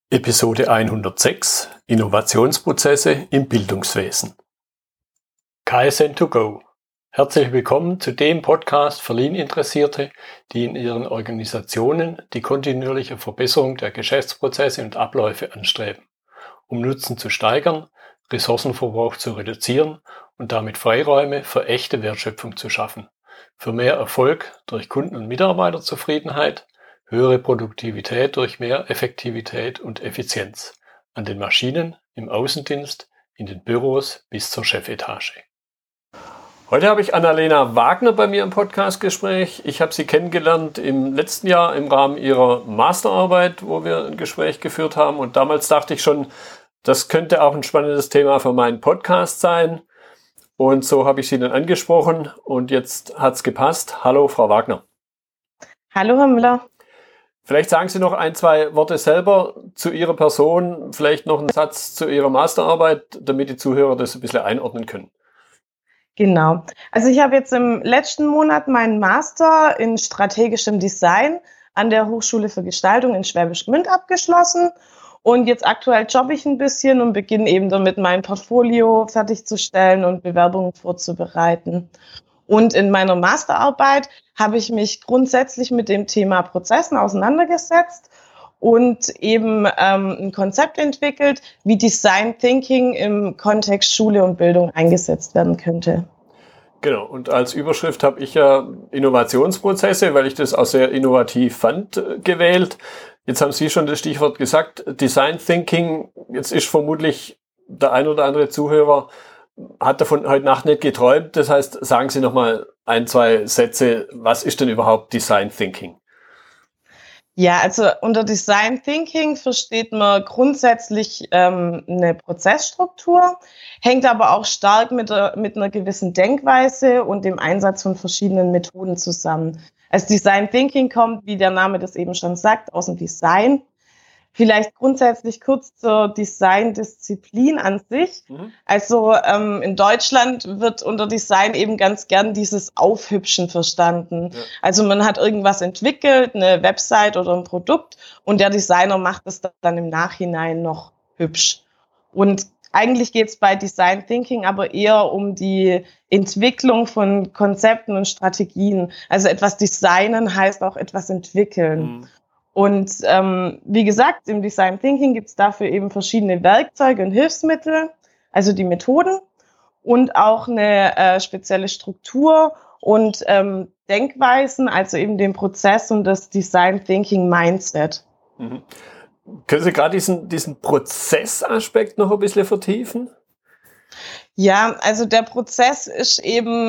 Episode 106: Innovationsprozesse im Bildungswesen. KSN2Go. Herzlich willkommen zu dem Podcast für Lean-Interessierte, die in ihren Organisationen die kontinuierliche Verbesserung der Geschäftsprozesse und Abläufe anstreben, um Nutzen zu steigern, Ressourcenverbrauch zu reduzieren und damit Freiräume für echte Wertschöpfung zu schaffen, für mehr Erfolg durch Kunden- und Mitarbeiterzufriedenheit, höhere Produktivität durch mehr Effektivität und Effizienz an den Maschinen, im Außendienst, in den Büros bis zur Chefetage. Heute habe ich Annalena Wagner bei mir im Podcastgespräch. Ich habe sie kennengelernt im letzten Jahr im Rahmen ihrer Masterarbeit, wo wir ein Gespräch geführt haben. Und damals dachte ich schon, das könnte auch ein spannendes Thema für meinen Podcast sein. Und so habe ich sie dann angesprochen und jetzt hat es gepasst. Hallo, Frau Wagner. Hallo, Herr Müller. Vielleicht sagen Sie noch ein, zwei Worte selber zu Ihrer Person, vielleicht noch einen Satz zu Ihrer Masterarbeit, damit die Zuhörer das ein bisschen einordnen können. Genau. Also ich habe jetzt im letzten Monat meinen Master in strategischem Design an der Hochschule für Gestaltung in Schwäbisch Gmünd abgeschlossen. Und jetzt aktuell jobbe ich ein bisschen und beginne eben damit, mein Portfolio fertigzustellen und Bewerbungen vorzubereiten. Und in meiner Masterarbeit habe ich mich grundsätzlich mit dem Thema Prozessen auseinandergesetzt und eben ein Konzept entwickelt, wie Design Thinking im Kontext Schule und Bildung eingesetzt werden könnte. Genau, und als Überschrift habe ich ja Innovationsprozesse, weil ich das auch sehr innovativ fand, gewählt. Jetzt haben Sie schon das Stichwort gesagt, Design Thinking. Jetzt ist vermutlich der ein oder andere Zuhörer hat davon heute Nacht nicht geträumt. Das heißt, sagen Sie nochmal ein, zwei Sätze. Was ist denn überhaupt Design Thinking? Ja, also unter Design Thinking versteht man grundsätzlich eine Prozessstruktur, hängt aber auch stark mit einer gewissen Denkweise und dem Einsatz von verschiedenen Methoden zusammen. Also Design Thinking kommt, wie der Name das eben schon sagt, aus dem Design. Vielleicht grundsätzlich kurz zur Design-Disziplin an sich. Also in Deutschland wird unter Design eben ganz gern dieses Aufhübschen verstanden. Ja. Also man hat irgendwas entwickelt, eine Website oder ein Produkt und der Designer macht es dann im Nachhinein noch hübsch. Und eigentlich geht es bei Design Thinking aber eher um die Entwicklung von Konzepten und Strategien. Also etwas designen heißt auch etwas entwickeln. Und wie gesagt, im Design Thinking gibt es dafür eben verschiedene Werkzeuge und Hilfsmittel, also die Methoden und auch eine spezielle Struktur und Denkweisen, also eben den Prozess und das Design Thinking Mindset. Mhm. Können Sie gerade diesen Prozessaspekt noch ein bisschen vertiefen? Ja, also der Prozess ist eben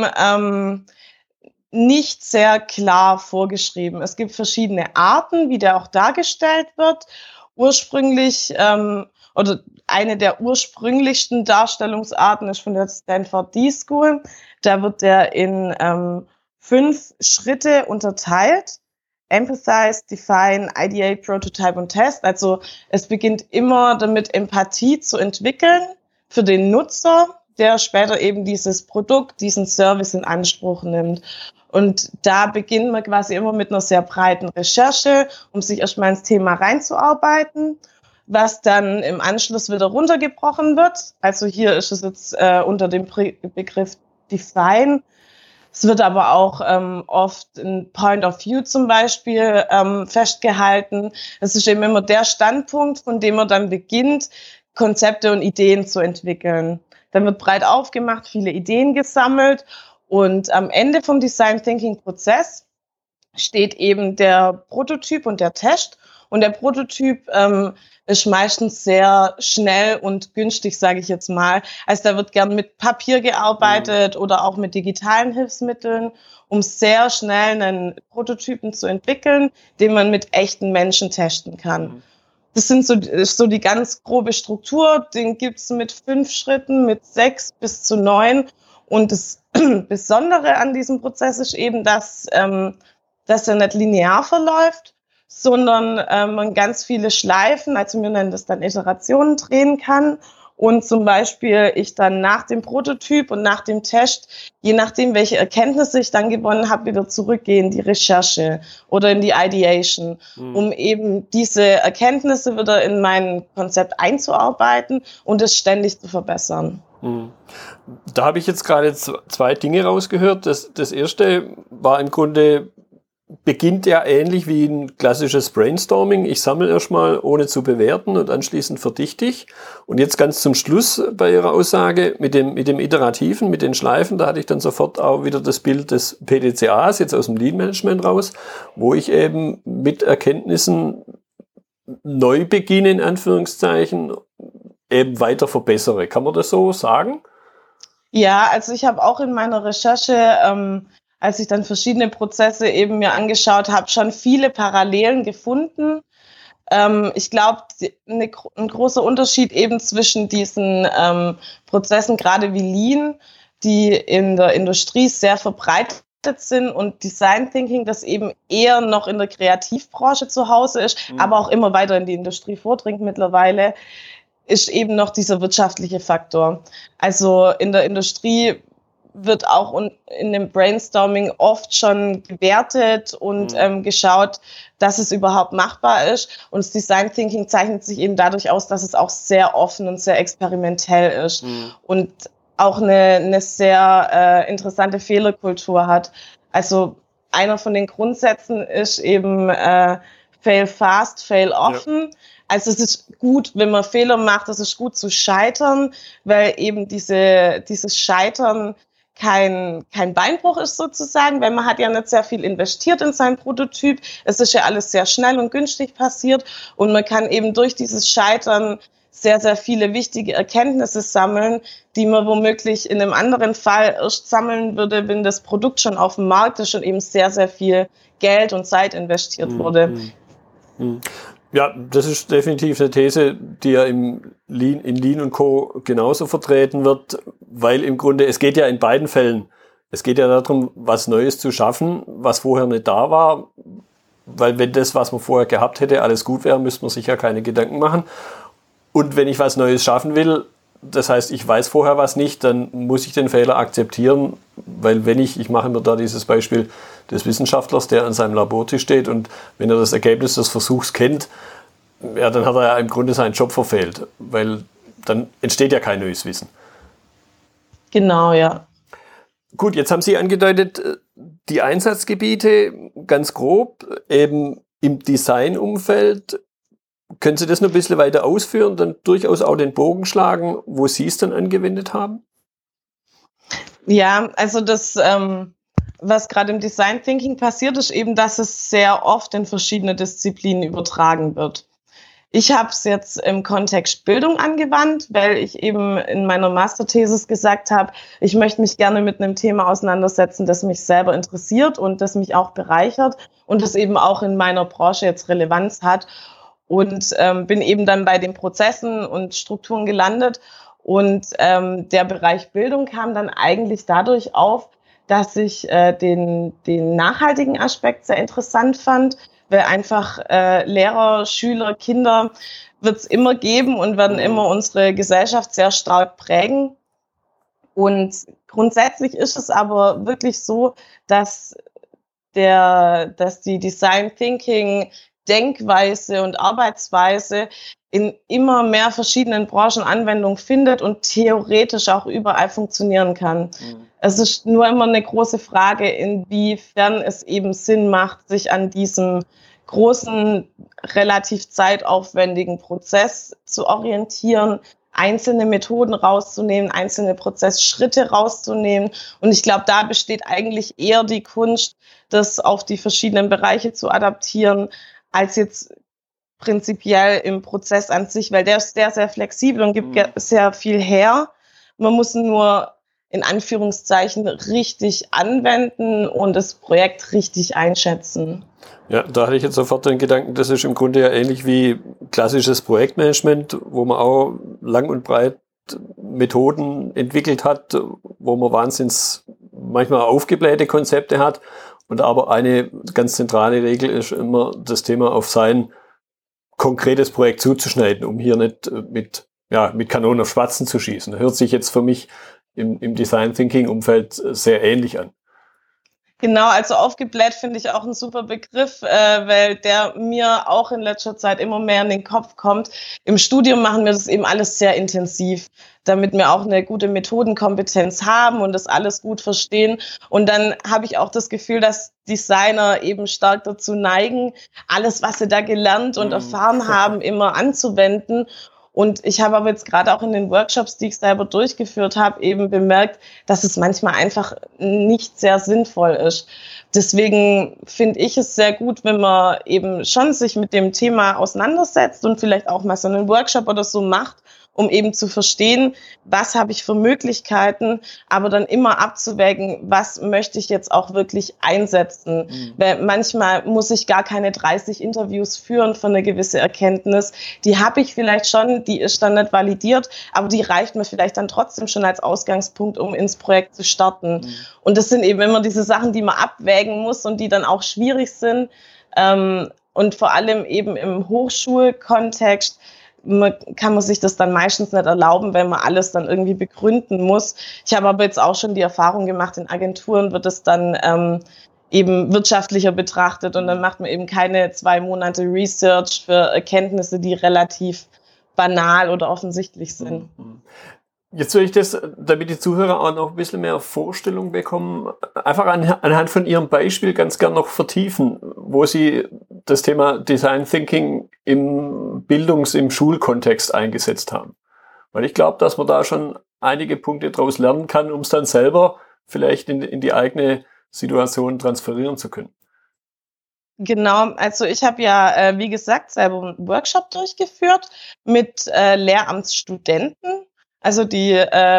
nicht sehr klar vorgeschrieben. Es gibt verschiedene Arten, wie der auch dargestellt wird. Ursprünglich oder eine der ursprünglichsten Darstellungsarten ist von der Stanford D-School. Da wird der in 5 Schritte unterteilt. Empathize, Define, Ideate, Prototype und Test. Also es beginnt immer damit, Empathie zu entwickeln für den Nutzer, der später eben dieses Produkt, diesen Service in Anspruch nimmt. Und da beginnt man quasi immer mit einer sehr breiten Recherche, um sich erstmal ins Thema reinzuarbeiten, was dann im Anschluss wieder runtergebrochen wird. Also hier ist es jetzt unter dem Begriff Define. Es wird aber auch oft ein Point of View zum Beispiel festgehalten. Es ist eben immer der Standpunkt, von dem man dann beginnt, Konzepte und Ideen zu entwickeln. Dann wird breit aufgemacht, viele Ideen gesammelt und am Ende vom Design Thinking Prozess steht eben der Prototyp und der Test. Und der Prototyp ist meistens sehr schnell und günstig, sage ich jetzt mal. Also da wird gern mit Papier gearbeitet oder auch mit digitalen Hilfsmitteln, um sehr schnell einen Prototypen zu entwickeln, den man mit echten Menschen testen kann. Das ist so die ganz grobe Struktur. Den gibt's mit 5 Schritten, mit 6 bis zu 9. Und das Besondere an diesem Prozess ist eben, dass er nicht linear verläuft, sondern man ganz viele Schleifen, also wir nennen das dann Iterationen, drehen kann und zum Beispiel ich dann nach dem Prototyp und nach dem Test, je nachdem, welche Erkenntnisse ich dann gewonnen habe, wieder zurückgehe in die Recherche oder in die Ideation, um eben diese Erkenntnisse wieder in mein Konzept einzuarbeiten und es ständig zu verbessern. Da habe ich jetzt gerade zwei Dinge rausgehört. Das erste war im Grunde, beginnt ja ähnlich wie ein klassisches Brainstorming. Ich sammle erstmal, ohne zu bewerten, und anschließend verdichte ich. Und jetzt ganz zum Schluss bei Ihrer Aussage mit dem Iterativen, mit den Schleifen, da hatte ich dann sofort auch wieder das Bild des PDCAs, jetzt aus dem Lean Management raus, wo ich eben mit Erkenntnissen neu beginne, in Anführungszeichen, eben weiter verbessere. Kann man das so sagen? Ja, also ich habe auch in meiner Recherche, als ich dann verschiedene Prozesse eben mir angeschaut habe, schon viele Parallelen gefunden. Ich glaube, ein großer Unterschied eben zwischen diesen Prozessen, gerade wie Lean, die in der Industrie sehr verbreitet sind, und Design Thinking, das eben eher noch in der Kreativbranche zu Hause ist, aber auch immer weiter in die Industrie vordringt mittlerweile, ist eben noch dieser wirtschaftliche Faktor. Also in der Industrie wird auch in dem Brainstorming oft schon gewertet und geschaut, dass es überhaupt machbar ist. Und das Design Thinking zeichnet sich eben dadurch aus, dass es auch sehr offen und sehr experimentell ist und auch eine sehr interessante Fehlerkultur hat. Also einer von den Grundsätzen ist eben fail fast, fail often. Ja. Also es ist gut, wenn man Fehler macht, es ist gut zu scheitern, weil eben dieses Scheitern kein Beinbruch ist sozusagen, weil man hat ja nicht sehr viel investiert in sein Prototyp. Es ist ja alles sehr schnell und günstig passiert und man kann eben durch dieses Scheitern sehr, sehr viele wichtige Erkenntnisse sammeln, die man womöglich in einem anderen Fall erst sammeln würde, wenn das Produkt schon auf dem Markt ist und eben sehr, sehr viel Geld und Zeit investiert wurde. Ja, das ist definitiv eine These, die ja in Lean und Co. genauso vertreten wird, weil im Grunde, es geht ja in beiden Fällen, es geht ja darum, was Neues zu schaffen, was vorher nicht da war, weil wenn das, was man vorher gehabt hätte, alles gut wäre, müsste man sich ja keine Gedanken machen. Und wenn ich was Neues schaffen will, das heißt, ich weiß vorher was nicht, dann muss ich den Fehler akzeptieren, weil ich mache mir da dieses Beispiel des Wissenschaftlers, der an seinem Labortisch steht und wenn er das Ergebnis des Versuchs kennt, ja, dann hat er ja im Grunde seinen Job verfehlt, weil dann entsteht ja kein neues Wissen. Genau, ja. Gut, jetzt haben Sie angedeutet, die Einsatzgebiete ganz grob, eben im Designumfeld. Können Sie das noch ein bisschen weiter ausführen, dann durchaus auch den Bogen schlagen, wo Sie es dann angewendet haben? Ja, also das, was gerade im Design Thinking passiert, ist eben, dass es sehr oft in verschiedene Disziplinen übertragen wird. Ich habe es jetzt im Kontext Bildung angewandt, weil ich eben in meiner Masterthesis gesagt habe, ich möchte mich gerne mit einem Thema auseinandersetzen, das mich selber interessiert und das mich auch bereichert und das eben auch in meiner Branche jetzt Relevanz hat. Und bin eben dann bei den Prozessen und Strukturen gelandet. Und der Bereich Bildung kam dann eigentlich dadurch auf, dass ich den nachhaltigen Aspekt sehr interessant fand, weil einfach Lehrer, Schüler, Kinder wird es immer geben und werden immer unsere Gesellschaft sehr stark prägen. Und grundsätzlich ist es aber wirklich so, dass die Design Thinking Denkweise und Arbeitsweise in immer mehr verschiedenen Branchen Anwendung findet und theoretisch auch überall funktionieren kann. Es ist nur immer eine große Frage, inwiefern es eben Sinn macht, sich an diesem großen, relativ zeitaufwendigen Prozess zu orientieren, einzelne Methoden rauszunehmen, einzelne Prozessschritte rauszunehmen. Und ich glaube, da besteht eigentlich eher die Kunst, das auf die verschiedenen Bereiche zu adaptieren, als jetzt prinzipiell im Prozess an sich, weil der ist sehr, sehr flexibel und gibt sehr viel her. Man muss nur in Anführungszeichen richtig anwenden und das Projekt richtig einschätzen. Ja, da hatte ich jetzt sofort den Gedanken, das ist im Grunde ja ähnlich wie klassisches Projektmanagement, wo man auch lang und breit Methoden entwickelt hat, wo man wahnsinns manchmal aufgeblähte Konzepte hat. Und aber eine ganz zentrale Regel ist immer, das Thema auf sein konkretes Projekt zuzuschneiden, um hier nicht mit mit Kanonen auf Spatzen zu schießen. Hört sich jetzt für mich im Design Thinking Umfeld sehr ähnlich an. Genau, also aufgebläht finde ich auch ein super Begriff, weil der mir auch in letzter Zeit immer mehr in den Kopf kommt. Im Studium machen wir das eben alles sehr intensiv, damit wir auch eine gute Methodenkompetenz haben und das alles gut verstehen. Und dann habe ich auch das Gefühl, dass Designer eben stark dazu neigen, alles, was sie da gelernt und erfahren haben, immer anzuwenden. Und ich habe aber jetzt gerade auch in den Workshops, die ich selber durchgeführt habe, eben bemerkt, dass es manchmal einfach nicht sehr sinnvoll ist. Deswegen finde ich es sehr gut, wenn man eben schon sich mit dem Thema auseinandersetzt und vielleicht auch mal so einen Workshop oder so macht, um eben zu verstehen, was habe ich für Möglichkeiten, aber dann immer abzuwägen, was möchte ich jetzt auch wirklich einsetzen. Weil manchmal muss ich gar keine 30 Interviews führen für eine gewisse Erkenntnis. Die habe ich vielleicht schon, die ist dann nicht validiert, aber die reicht mir vielleicht dann trotzdem schon als Ausgangspunkt, um ins Projekt zu starten. Und das sind eben immer diese Sachen, die man abwägen muss und die dann auch schwierig sind. Und vor allem eben im Hochschulkontext kann man sich das dann meistens nicht erlauben, wenn man alles dann irgendwie begründen muss. Ich habe aber jetzt auch schon die Erfahrung gemacht, in Agenturen wird es dann eben wirtschaftlicher betrachtet und dann macht man eben keine 2 Monate Research für Erkenntnisse, die relativ banal oder offensichtlich sind. Jetzt will ich das, damit die Zuhörer auch noch ein bisschen mehr Vorstellung bekommen, einfach anhand von Ihrem Beispiel ganz gern noch vertiefen, wo Sie das Thema Design Thinking im Schulkontext eingesetzt haben. Weil ich glaube, dass man da schon einige Punkte daraus lernen kann, um es dann selber vielleicht in die eigene Situation transferieren zu können. Genau, also ich habe ja, wie gesagt, selber einen Workshop durchgeführt mit Lehramtsstudenten. Also die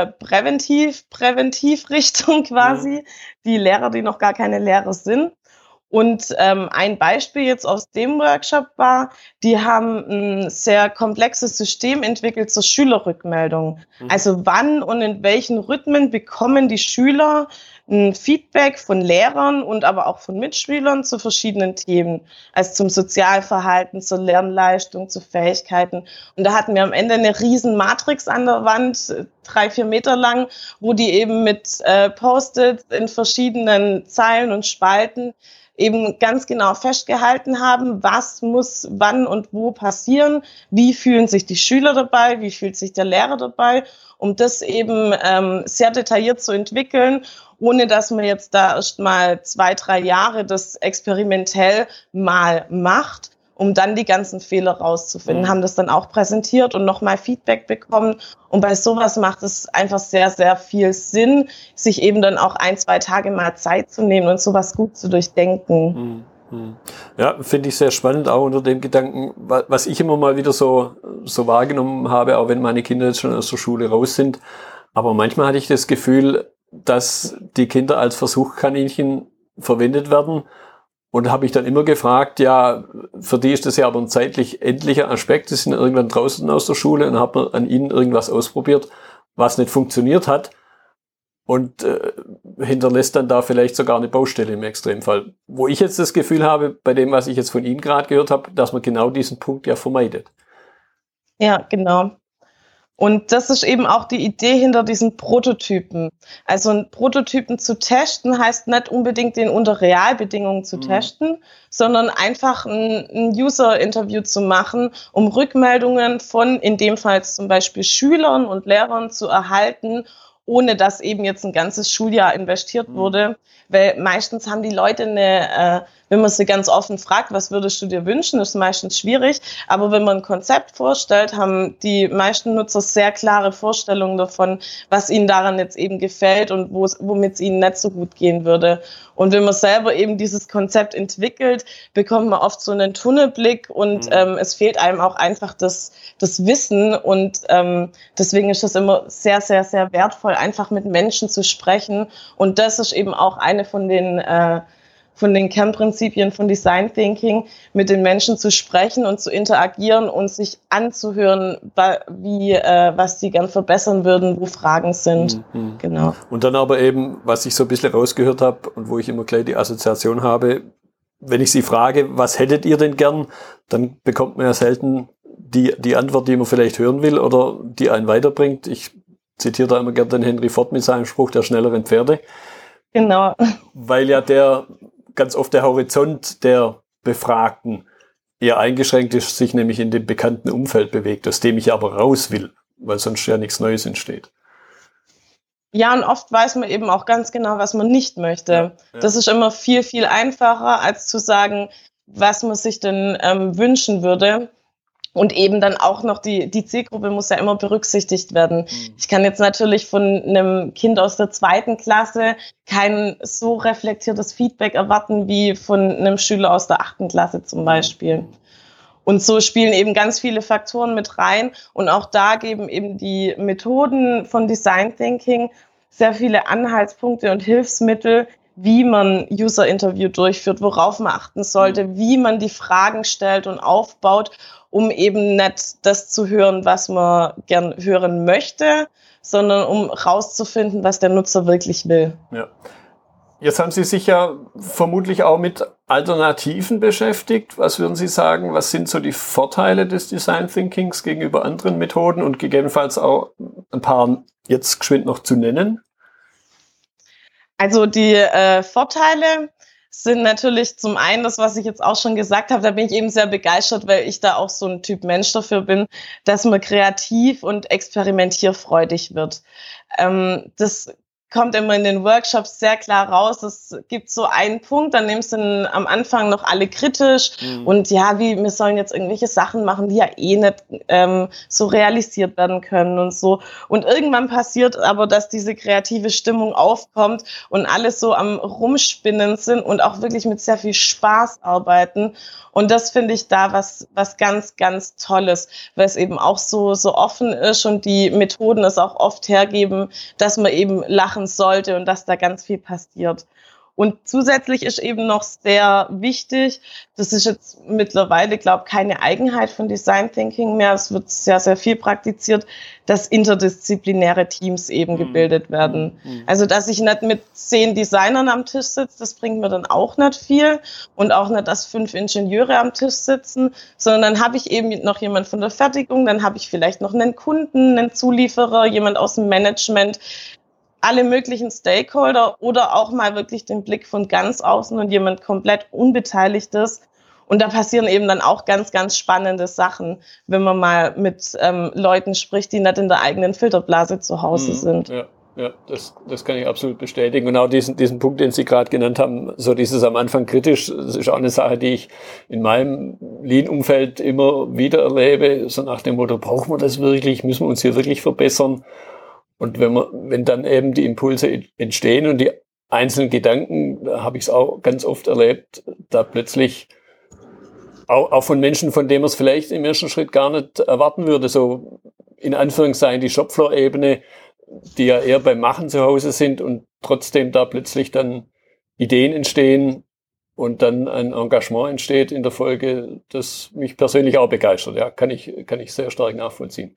Präventivrichtung quasi, die Lehrer, die noch gar keine Lehrer sind. Und ein Beispiel jetzt aus dem Workshop war, die haben ein sehr komplexes System entwickelt zur Schülerrückmeldung. Also wann und in welchen Rhythmen bekommen die Schüler ein Feedback von Lehrern und aber auch von Mitschülern zu verschiedenen Themen, also zum Sozialverhalten, zur Lernleistung, zu Fähigkeiten. Und da hatten wir am Ende eine riesen Matrix an der Wand, 3-4 Meter lang, wo die eben mit Post-its in verschiedenen Zeilen und Spalten eben ganz genau festgehalten haben, was muss wann und wo passieren, wie fühlen sich die Schüler dabei, wie fühlt sich der Lehrer dabei, um das eben sehr detailliert zu entwickeln, ohne dass man jetzt da erst mal 2-3 Jahre das experimentell mal macht, um dann die ganzen Fehler rauszufinden, haben das dann auch präsentiert und nochmal Feedback bekommen. Und bei sowas macht es einfach sehr, sehr viel Sinn, sich eben dann auch 1-2 Tage mal Zeit zu nehmen und sowas gut zu durchdenken. Ja, finde ich sehr spannend, auch unter dem Gedanken, was ich immer mal wieder so wahrgenommen habe, auch wenn meine Kinder jetzt schon aus der Schule raus sind. Aber manchmal hatte ich das Gefühl, dass die Kinder als Versuchskaninchen verwendet werden. Und habe ich dann immer gefragt, ja, für die ist das ja aber ein zeitlich endlicher Aspekt, die sind irgendwann draußen aus der Schule und habe an ihnen irgendwas ausprobiert, was nicht funktioniert hat und hinterlässt dann da vielleicht sogar eine Baustelle im Extremfall. Wo ich jetzt das Gefühl habe, bei dem, was ich jetzt von Ihnen gerade gehört habe, dass man genau diesen Punkt ja vermeidet. Ja, genau. Und das ist eben auch die Idee hinter diesen Prototypen. Also einen Prototypen zu testen heißt nicht unbedingt den unter Realbedingungen zu testen, sondern einfach ein User-Interview zu machen, um Rückmeldungen von, in dem Fall zum Beispiel Schülern und Lehrern zu erhalten, ohne dass eben jetzt ein ganzes Schuljahr investiert wurde. Weil meistens haben die Leute wenn man sie ganz offen fragt, was würdest du dir wünschen, ist meistens schwierig. Aber wenn man ein Konzept vorstellt, haben die meisten Nutzer sehr klare Vorstellungen davon, was ihnen daran jetzt eben gefällt und womit es ihnen nicht so gut gehen würde. Und wenn man selber eben dieses Konzept entwickelt, bekommt man oft so einen Tunnelblick und es fehlt einem auch einfach das Wissen. Und deswegen ist das immer sehr, sehr, sehr wertvoll, einfach mit Menschen zu sprechen. Und das ist eben auch eine von den Kernprinzipien von Design Thinking, mit den Menschen zu sprechen und zu interagieren und sich anzuhören, was sie gern verbessern würden, wo Fragen sind. Genau. Und dann aber eben, was ich so ein bisschen rausgehört habe und wo ich immer gleich die Assoziation habe, wenn ich Sie frage, was hättet ihr denn gern, dann bekommt man ja selten die Antwort, die man vielleicht hören will oder die einen weiterbringt. Ich zitiere da immer gerne den Henry Ford mit seinem Spruch der schnelleren Pferde. Genau. Weil ja ganz oft der Horizont der Befragten eher eingeschränkt ist, sich nämlich in dem bekannten Umfeld bewegt, aus dem ich aber raus will, weil sonst ja nichts Neues entsteht. Ja, und oft weiß man eben auch ganz genau, was man nicht möchte. Ja. Das ist immer viel, viel einfacher, als zu sagen, was man sich denn wünschen würde. Und eben dann auch noch die Zielgruppe muss ja immer berücksichtigt werden. Ich kann jetzt natürlich von einem Kind aus der 2. Klasse kein so reflektiertes Feedback erwarten wie von einem Schüler aus der 8. Klasse zum Beispiel. Und so spielen eben ganz viele Faktoren mit rein. Und auch da geben eben die Methoden von Design Thinking sehr viele Anhaltspunkte und Hilfsmittel, wie man User-Interview durchführt, worauf man achten sollte, wie man die Fragen stellt und aufbaut, um eben nicht das zu hören, was man gern hören möchte, sondern um rauszufinden, was der Nutzer wirklich will. Ja. Jetzt haben Sie sich ja vermutlich auch mit Alternativen beschäftigt. Was würden Sie sagen, was sind so die Vorteile des Design Thinkings gegenüber anderen Methoden und gegebenenfalls auch ein paar jetzt geschwind noch zu nennen? Also die Vorteile sind natürlich zum einen das, was ich jetzt auch schon gesagt habe, da bin ich eben sehr begeistert, weil ich da auch so ein Typ Mensch dafür bin, dass man kreativ und experimentierfreudig wird. Das kommt immer in den Workshops sehr klar raus. Es gibt so einen Punkt, dann nehmen sie am Anfang noch alle kritisch und ja, wir sollen jetzt irgendwelche Sachen machen, die ja eh nicht so realisiert werden können und so. Und irgendwann passiert aber, dass diese kreative Stimmung aufkommt und alle so am Rumspinnen sind und auch wirklich mit sehr viel Spaß arbeiten. Und das finde ich da was ganz, ganz Tolles, weil es eben auch so offen ist und die Methoden es auch oft hergeben, dass man eben lachen sollte und dass da ganz viel passiert. Und zusätzlich ist eben noch sehr wichtig, das ist jetzt mittlerweile, glaube ich, keine Eigenheit von Design Thinking mehr, es wird sehr, sehr viel praktiziert, dass interdisziplinäre Teams eben gebildet werden. Also, dass ich nicht mit 10 Designern am Tisch sitze, das bringt mir dann auch nicht viel und auch nicht, dass 5 Ingenieure am Tisch sitzen, sondern dann habe ich eben noch jemand von der Fertigung, dann habe ich vielleicht noch einen Kunden, einen Zulieferer, jemand aus dem Management, alle möglichen Stakeholder oder auch mal wirklich den Blick von ganz außen und jemand komplett Unbeteiligtes. Und da passieren eben dann auch ganz, ganz spannende Sachen, wenn man mal mit Leuten spricht, die nicht in der eigenen Filterblase zu Hause sind. Ja, das kann ich absolut bestätigen. Und auch diesen Punkt, den Sie gerade genannt haben, so dieses am Anfang kritisch, das ist auch eine Sache, die ich in meinem Lean-Umfeld immer wieder erlebe, so nach dem Motto, brauchen wir das wirklich, müssen wir uns hier wirklich verbessern? Und wenn dann eben die Impulse entstehen und die einzelnen Gedanken, da habe ich es auch ganz oft erlebt, da plötzlich auch von Menschen, von denen man es vielleicht im ersten Schritt gar nicht erwarten würde, so in Anführungszeichen die Shopfloor-Ebene, die ja eher beim Machen zu Hause sind und trotzdem da plötzlich dann Ideen entstehen und dann ein Engagement entsteht in der Folge, das mich persönlich auch begeistert. Ja, kann ich sehr stark nachvollziehen.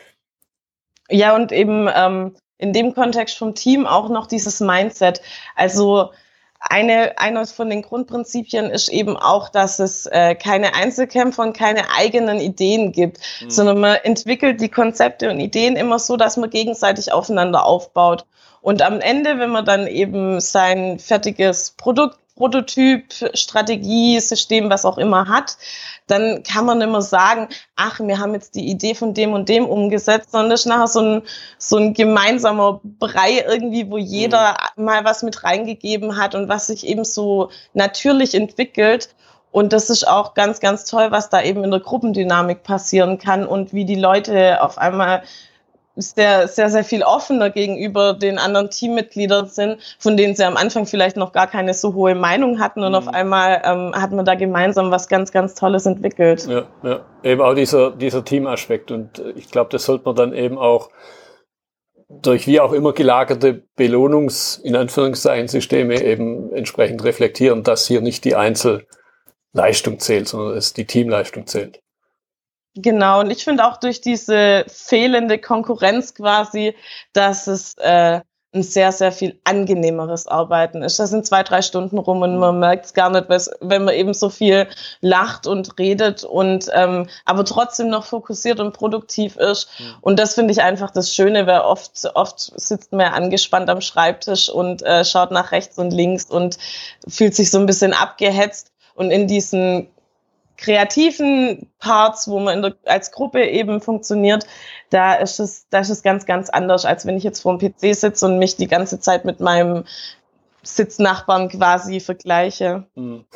Ja, und eben in dem Kontext vom Team auch noch dieses Mindset. Also eines von den Grundprinzipien ist eben auch, dass es keine Einzelkämpfer und keine eigenen Ideen gibt, sondern man entwickelt die Konzepte und Ideen immer so, dass man gegenseitig aufeinander aufbaut. Und am Ende, wenn man dann eben sein fertiges Produkt, Prototyp, Strategie, System, was auch immer hat, dann kann man immer sagen, ach, wir haben jetzt die Idee von dem und dem umgesetzt, sondern das ist nachher so ein gemeinsamer Brei irgendwie, wo jeder mal was mit reingegeben hat und was sich eben so natürlich entwickelt. Und das ist auch ganz, ganz toll, was da eben in der Gruppendynamik passieren kann und wie die Leute auf einmal sehr, sehr, sehr viel offener gegenüber den anderen Teammitgliedern sind, von denen sie am Anfang vielleicht noch gar keine so hohe Meinung hatten und auf einmal hat man da gemeinsam was ganz, ganz Tolles entwickelt. Ja, eben auch dieser Teamaspekt und ich glaube, das sollte man dann eben auch durch wie auch immer gelagerte in Anführungszeichen Systeme eben entsprechend reflektieren, dass hier nicht die Einzelleistung zählt, sondern dass die Teamleistung zählt. Genau, und ich finde auch durch diese fehlende Konkurrenz quasi, dass es ein sehr, sehr viel angenehmeres Arbeiten ist. Das sind 2-3 Stunden rum und man merkt es gar nicht, wenn man eben so viel lacht und redet und aber trotzdem noch fokussiert und produktiv ist. Und das finde ich einfach das Schöne, weil oft sitzt man angespannt am Schreibtisch und schaut nach rechts und links und fühlt sich so ein bisschen abgehetzt. Und in diesen kreativen Parts, wo man als Gruppe eben funktioniert, da ist es ganz, ganz anders, als wenn ich jetzt vor dem PC sitze und mich die ganze Zeit mit meinem Sitznachbarn quasi vergleiche.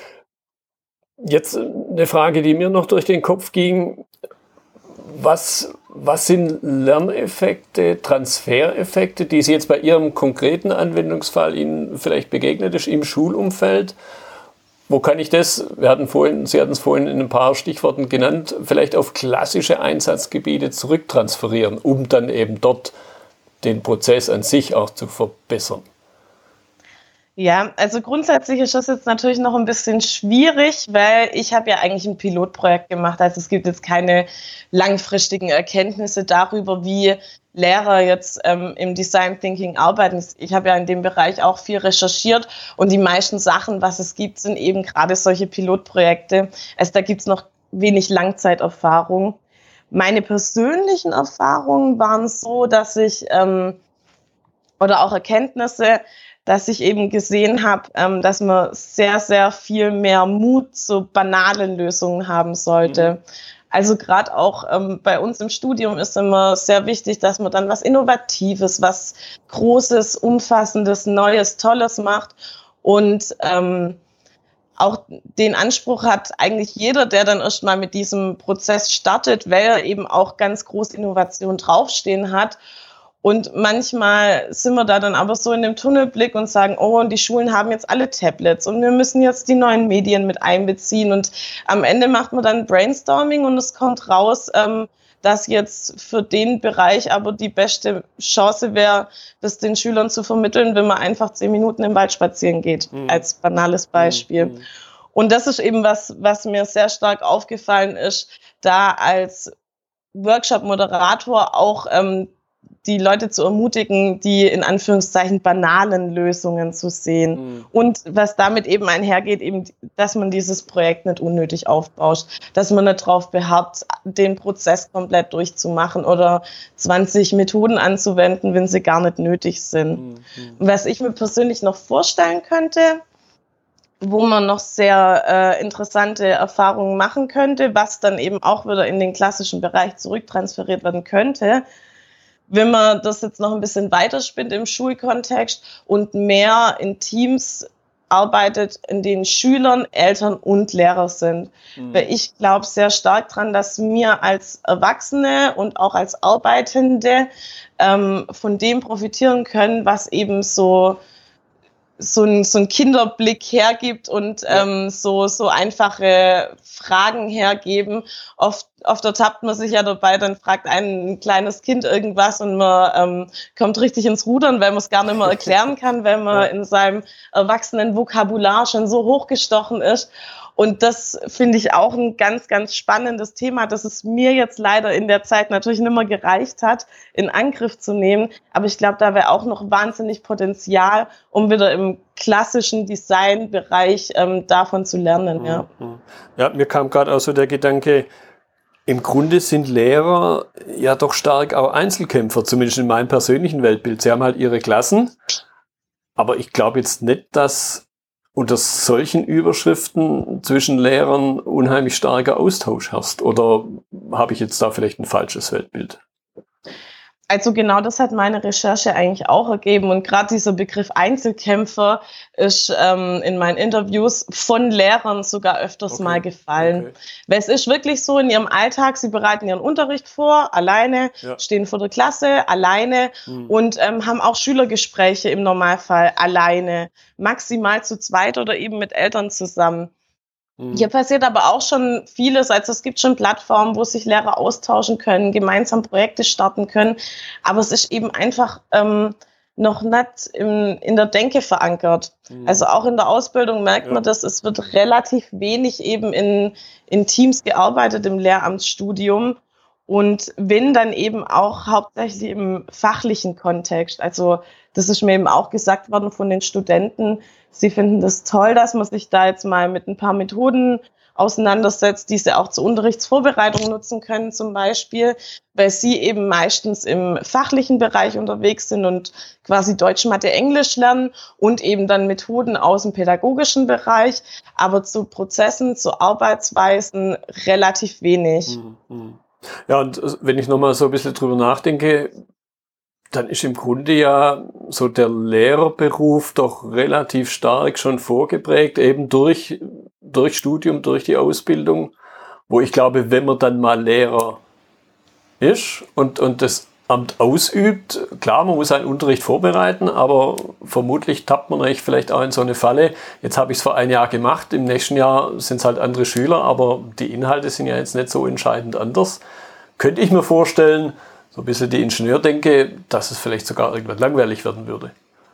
Jetzt eine Frage, die mir noch durch den Kopf ging. Was sind Lerneffekte, Transfereffekte, die Sie jetzt bei Ihrem konkreten Anwendungsfall Ihnen vielleicht begegnet ist im Schulumfeld? Wo kann ich das, Sie hatten es vorhin in ein paar Stichworten genannt, vielleicht auf klassische Einsatzgebiete zurücktransferieren, um dann eben dort den Prozess an sich auch zu verbessern? Ja, also grundsätzlich ist das jetzt natürlich noch ein bisschen schwierig, weil ich habe ja eigentlich ein Pilotprojekt gemacht. Also es gibt jetzt keine langfristigen Erkenntnisse darüber, wie Lehrer jetzt im Design Thinking arbeiten. Ich habe ja in dem Bereich auch viel recherchiert und die meisten Sachen, was es gibt, sind eben gerade solche Pilotprojekte. Also da gibt's noch wenig Langzeiterfahrung. Meine persönlichen Erfahrungen waren so, dass ich oder auch Erkenntnisse, dass ich eben gesehen habe, dass man sehr, sehr viel mehr Mut zu banalen Lösungen haben sollte. Also gerade auch bei uns im Studium ist immer sehr wichtig, dass man dann was Innovatives, was Großes, Umfassendes, Neues, Tolles macht und auch den Anspruch hat eigentlich jeder, der dann erst mal mit diesem Prozess startet, weil er eben auch ganz groß Innovation draufstehen hat. Und manchmal sind wir da dann aber so in dem Tunnelblick und sagen, oh, und die Schulen haben jetzt alle Tablets und wir müssen jetzt die neuen Medien mit einbeziehen. Und am Ende macht man dann Brainstorming und es kommt raus, dass jetzt für den Bereich aber die beste Chance wäre, das den Schülern zu vermitteln, wenn man einfach 10 Minuten im Wald spazieren geht, als banales Beispiel. Und das ist eben was mir sehr stark aufgefallen ist, da als Workshop-Moderator auch die Leute zu ermutigen, die in Anführungszeichen banalen Lösungen zu sehen. Und was damit eben einhergeht, eben, dass man dieses Projekt nicht unnötig aufbauscht, dass man nicht darauf beharrt, den Prozess komplett durchzumachen oder 20 Methoden anzuwenden, wenn sie gar nicht nötig sind. Was ich mir persönlich noch vorstellen könnte, wo man noch sehr interessante Erfahrungen machen könnte, was dann eben auch wieder in den klassischen Bereich zurücktransferiert werden könnte, wenn man das jetzt noch ein bisschen weiterspinnt im Schulkontext und mehr in Teams arbeitet, in denen Schülern, Eltern und Lehrer sind. Weil ich glaube sehr stark dran, dass wir als Erwachsene und auch als Arbeitende von dem profitieren können, was eben so ein Kinderblick hergibt und so einfache Fragen hergeben. Oft ertappt man sich ja dabei, dann fragt ein kleines Kind irgendwas und man kommt richtig ins Rudern, weil man es gar nicht mehr erklären kann, weil man in seinem erwachsenen Vokabular schon so hochgestochen ist. Und das finde ich auch ein ganz, ganz spannendes Thema, das es mir jetzt leider in der Zeit natürlich nicht mehr gereicht hat, in Angriff zu nehmen. Aber ich glaube, da wäre auch noch wahnsinnig Potenzial, um wieder im klassischen Designbereich davon zu lernen. Ja, mir kam gerade auch so der Gedanke, im Grunde sind Lehrer ja doch stark auch Einzelkämpfer, zumindest in meinem persönlichen Weltbild. Sie haben halt ihre Klassen, aber ich glaube jetzt nicht, dass unter solchen Überschriften zwischen Lehrern unheimlich starker Austausch herrscht. Oder habe ich jetzt da vielleicht ein falsches Weltbild? Also genau das hat meine Recherche eigentlich auch ergeben. Und gerade dieser Begriff Einzelkämpfer ist in meinen Interviews von Lehrern sogar öfters mal gefallen. Okay. Weil es ist wirklich so in ihrem Alltag, sie bereiten ihren Unterricht vor, alleine, stehen vor der Klasse, alleine und haben auch Schülergespräche im Normalfall alleine, maximal zu zweit oder eben mit Eltern zusammen. Hier passiert aber auch schon vieles, also es gibt schon Plattformen, wo sich Lehrer austauschen können, gemeinsam Projekte starten können, aber es ist eben einfach noch nicht in der Denke verankert. Also auch in der Ausbildung merkt man das, es wird relativ wenig eben in Teams gearbeitet im Lehramtsstudium und wenn dann eben auch hauptsächlich im fachlichen Kontext. Also das ist mir eben auch gesagt worden von den Studenten. Sie finden das toll, dass man sich da jetzt mal mit ein paar Methoden auseinandersetzt, die sie auch zur Unterrichtsvorbereitung nutzen können zum Beispiel, weil sie eben meistens im fachlichen Bereich unterwegs sind und quasi Deutsch, Mathe, Englisch lernen und eben dann Methoden aus dem pädagogischen Bereich, aber zu Prozessen, zu Arbeitsweisen relativ wenig. Ja, und wenn ich nochmal so ein bisschen drüber nachdenke, dann ist im Grunde ja so der Lehrerberuf doch relativ stark schon vorgeprägt, eben durch Studium, durch die Ausbildung, wo ich glaube, wenn man dann mal Lehrer ist und das Amt ausübt, klar, man muss einen Unterricht vorbereiten, aber vermutlich tappt man vielleicht auch in so eine Falle. Jetzt habe ich es vor ein Jahr gemacht, im nächsten Jahr sind es halt andere Schüler, aber die Inhalte sind ja jetzt nicht so entscheidend anders. Könnte ich mir vorstellen, so ein bisschen die Ingenieurdenke, dass es vielleicht sogar irgendwann langweilig werden würde.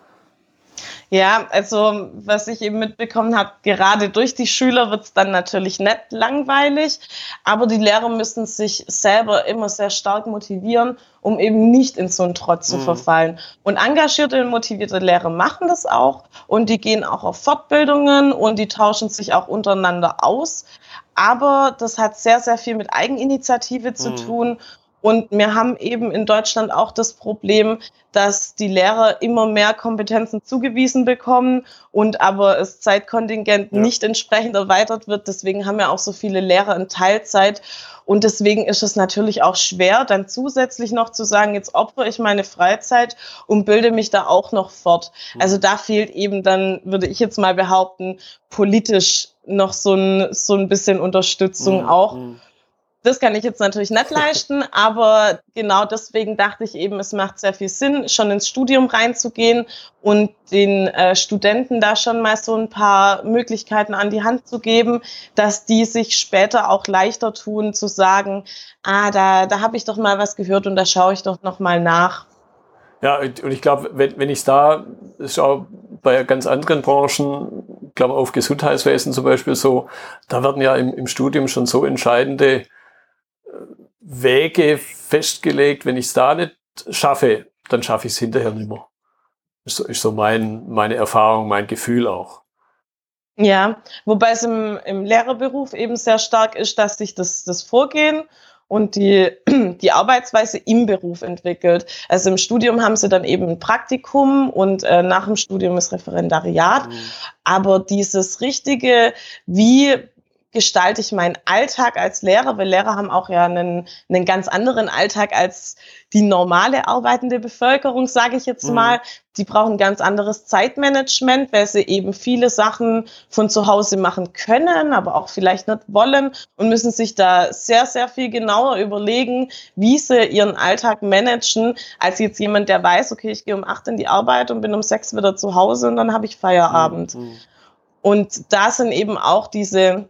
Ja, also was ich eben mitbekommen habe, gerade durch die Schüler wird es dann natürlich nicht langweilig, aber die Lehrer müssen sich selber immer sehr stark motivieren, um eben nicht in so einen Trott zu verfallen. Und engagierte und motivierte Lehrer machen das auch und die gehen auch auf Fortbildungen und die tauschen sich auch untereinander aus. Aber das hat sehr, sehr viel mit Eigeninitiative zu tun. Und wir haben eben in Deutschland auch das Problem, dass die Lehrer immer mehr Kompetenzen zugewiesen bekommen und aber das Zeitkontingent nicht entsprechend erweitert wird. Deswegen haben wir auch so viele Lehrer in Teilzeit. Und deswegen ist es natürlich auch schwer, dann zusätzlich noch zu sagen, jetzt opfere ich meine Freizeit und bilde mich da auch noch fort. Also da fehlt eben dann, würde ich jetzt mal behaupten, politisch noch so ein bisschen Unterstützung auch. Das kann ich jetzt natürlich nicht leisten, aber genau deswegen dachte ich eben, es macht sehr viel Sinn, schon ins Studium reinzugehen und den Studenten da schon mal so ein paar Möglichkeiten an die Hand zu geben, dass die sich später auch leichter tun, zu sagen, da habe ich doch mal was gehört und da schaue ich doch noch mal nach. Ja, und ich glaube, wenn ich das ist auch bei ganz anderen Branchen, ich glaube auf Gesundheitswesen zum Beispiel so, da werden ja im Studium schon so entscheidende Wege festgelegt, wenn ich es da nicht schaffe, dann schaffe ich es hinterher nicht mehr. Ist so meine Erfahrung, mein Gefühl auch. Ja, wobei es im Lehrerberuf eben sehr stark ist, dass sich das Vorgehen und die Arbeitsweise im Beruf entwickelt. Also im Studium haben sie dann eben ein Praktikum und nach dem Studium ist Referendariat. Aber dieses richtige, wie gestalte ich meinen Alltag als Lehrer, weil Lehrer haben auch ja einen ganz anderen Alltag als die normale arbeitende Bevölkerung, sage ich jetzt mal. Die brauchen ganz anderes Zeitmanagement, weil sie eben viele Sachen von zu Hause machen können, aber auch vielleicht nicht wollen und müssen sich da sehr, sehr viel genauer überlegen, wie sie ihren Alltag managen, als jetzt jemand, der weiß, okay, ich gehe um 8 in die Arbeit und bin um 6 wieder zu Hause und dann habe ich Feierabend. Und da sind eben auch diese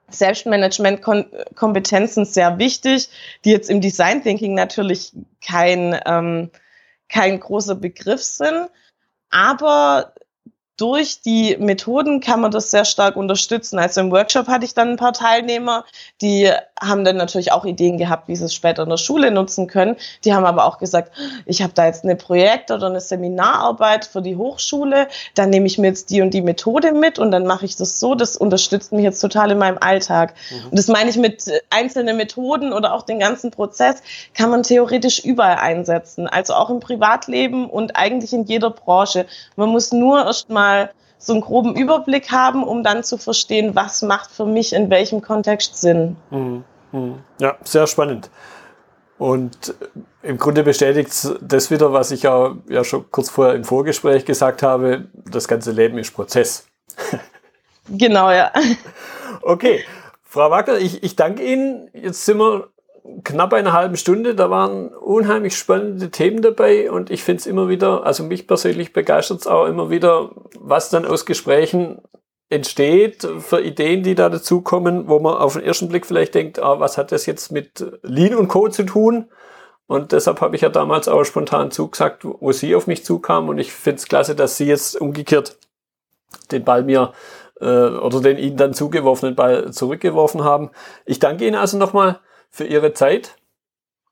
Selbstmanagement-Kompetenzen sehr wichtig, die jetzt im Design Thinking natürlich kein großer Begriff sind, aber durch die Methoden kann man das sehr stark unterstützen. Also im Workshop hatte ich dann ein paar Teilnehmer, die haben dann natürlich auch Ideen gehabt, wie sie es später in der Schule nutzen können. Die haben aber auch gesagt, ich habe da jetzt eine Projekt- oder eine Seminararbeit für die Hochschule, dann nehme ich mir jetzt die und die Methode mit und dann mache ich das so, das unterstützt mich jetzt total in meinem Alltag. Und das meine ich mit einzelnen Methoden oder auch den ganzen Prozess kann man theoretisch überall einsetzen, also auch im Privatleben und eigentlich in jeder Branche. Man muss nur erst mal so einen groben Überblick haben, um dann zu verstehen, was macht für mich in welchem Kontext Sinn. Ja, sehr spannend. Und im Grunde bestätigt das wieder, was ich ja schon kurz vorher im Vorgespräch gesagt habe, das ganze Leben ist Prozess. Genau, ja. Okay, Frau Wagner, ich danke Ihnen. Jetzt sind wir knapp eine halbe Stunde, da waren unheimlich spannende Themen dabei und ich finde es immer wieder, also mich persönlich begeistert es auch immer wieder, was dann aus Gesprächen entsteht für Ideen, die da dazukommen, wo man auf den ersten Blick vielleicht denkt, was hat das jetzt mit Lean und Co. zu tun? Und deshalb habe ich ja damals auch spontan zugesagt, wo Sie auf mich zukamen und ich finde es klasse, dass Sie jetzt umgekehrt den Ball mir oder den Ihnen dann zugeworfenen Ball zurückgeworfen haben. Ich danke Ihnen also nochmal für Ihre Zeit.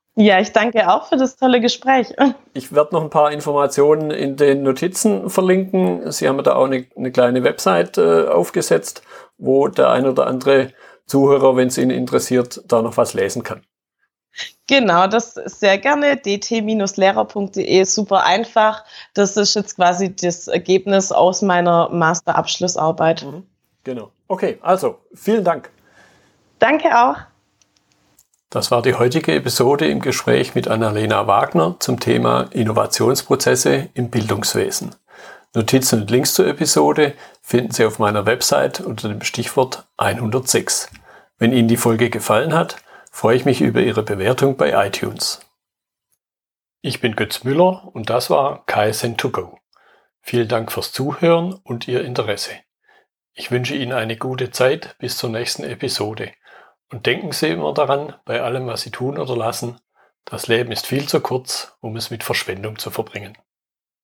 Ja, ich danke auch für das tolle Gespräch. Ich werde noch ein paar Informationen in den Notizen verlinken. Sie haben da auch eine kleine Website aufgesetzt, wo der ein oder andere Zuhörer, wenn es ihn interessiert, da noch was lesen kann. Genau, das sehr gerne. dt-lehrer.de, super einfach. Das ist jetzt quasi das Ergebnis aus meiner Masterabschlussarbeit. Genau. Okay, also vielen Dank. Danke auch. Das war die heutige Episode im Gespräch mit Annalena Wagner zum Thema Innovationsprozesse im Bildungswesen. Notizen und Links zur Episode finden Sie auf meiner Website unter dem Stichwort 106. Wenn Ihnen die Folge gefallen hat, freue ich mich über Ihre Bewertung bei iTunes. Ich bin Götz Müller und das war KSN2Go. Vielen Dank fürs Zuhören und Ihr Interesse. Ich wünsche Ihnen eine gute Zeit bis zur nächsten Episode. Und denken Sie immer daran, bei allem, was Sie tun oder lassen, das Leben ist viel zu kurz, um es mit Verschwendung zu verbringen.